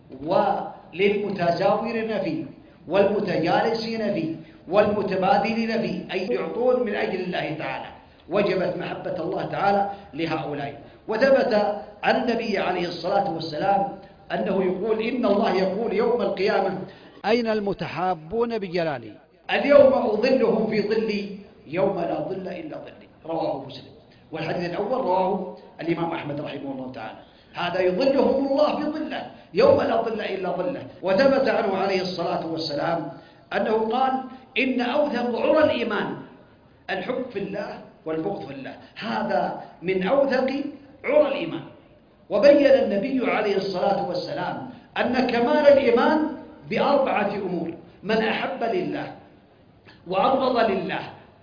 وللمتزاورين فيه والمتجالسين فيه والمتبادلين فيه، أي يعطون من أجل الله تعالى. وجبت محبة الله تعالى لهؤلاء. وثبت عن النبي عليه الصلاة والسلام أنه يقول: إن الله يقول يوم القيامة: أين المتحابون بجلالي؟ اليوم أظلهم في ظلي يوم لا ظل إلا ظلي. رواه مسلم. والحديث الأول رواه الإمام أحمد رحمه الله تعالى. هذا يظلهم الله في ظله يوم لا ظل إلا ظله. وثبت عنه عليه الصلاة والسلام أنه قال: إن أوثق عرى الإيمان الحب في الله والبغض في الله. هذا من أوثق عرى الإيمان. وبين النبي عليه الصلاة والسلام أن كمال الإيمان بأربعة أمور: من أحب لله وأبغض لله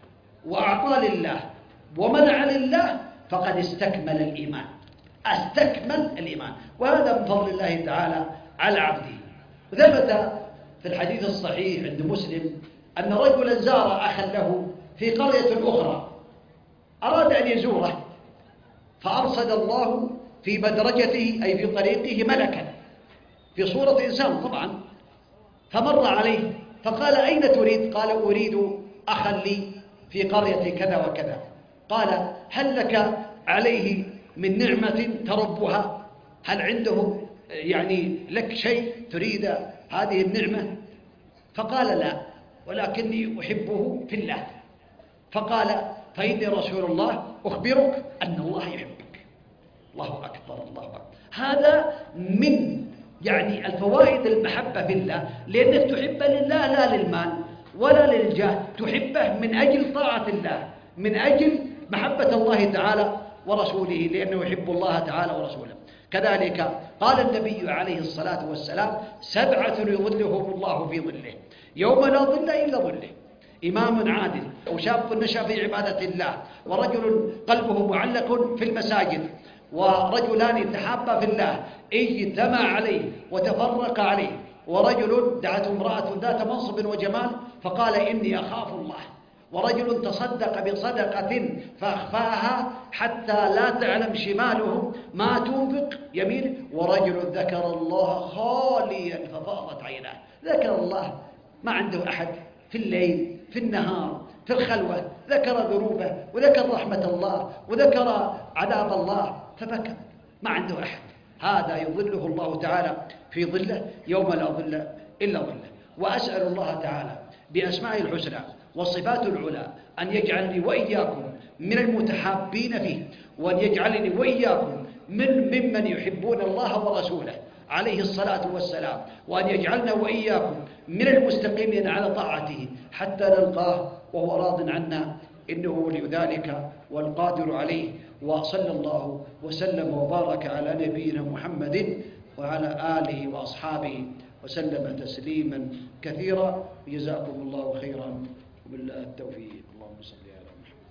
وأعطى لله ومنع لله فقد استكمل الإيمان. استكمل الإيمان، وهذا من فضل الله تعالى على عبده. ثبت في الحديث الصحيح عند مسلم أن رجلا زار أخا له في قرية أخرى، أراد أن يزوره، فأرسل الله في بدرجته أي في طريقه ملكا في صورة إنسان طبعا، فمر عليه فقال: أين تريد؟ قال: أريد أخا لي في قرية كذا وكذا. قال: هل لك عليه من نعمة تربها؟ هل عنده يعني لك شيء تريد هذه النعمة؟ فقال: لا، ولكني أحبه في الله. فقال: فإني رسول الله أخبرك أن الله يحبك. الله أكبر، الله أكبر. هذا من يعني الفوائد المحبة في الله، لأنك تحب لله لا للمال ولا للجاه، تحبه من أجل طاعة الله، من أجل محبة الله تعالى ورسوله، لأنه يحب الله تعالى ورسوله. كذلك قال النبي عليه الصلاة والسلام: سبعة يظلهم الله في ظله يوم لا ظل إلا ظله: إمام عادل، وشاب نشأ في عبادة الله، ورجل قلبه معلق في المساجد، ورجلان تحابا في الله اجتمع عليه وتفرق عليه، ورجل دعته امرأة ذات منصب وجمال فقال: إني أخاف الله، ورجل تصدق بصدقة فأخفاها حتى لا تعلم شماله ما تنفق يمينه، ورجل ذكر الله خاليا ففاضت عيناه. ذكر الله ما عنده أحد، في الليل في النهار في الخلوة، ذكر ذنوبه وذكر رحمة الله وذكر عذاب الله فبكى، ما عنده أحد. هذا يظله الله تعالى في ظله يوم لا ظل إلا ظله. وأسأل الله تعالى بأسمائه الحسنى والصفات العلى أن يجعلني وإياكم من المتحابين فيه، وأن يجعلني وإياكم من ممن يحبون الله ورسوله عليه الصلاة والسلام، وأن يجعلنا وإياكم من المستقيمين على طاعته حتى نلقاه وهو راض عنا، إنه ولي ذلك والقادر عليه. وصلى الله وسلم وبارك على نبينا محمد وعلى آله وأصحابه وسلم تسليما كثيرا. جزاكم الله خيرا وبالله التوفيق. اللهم صل على محمد.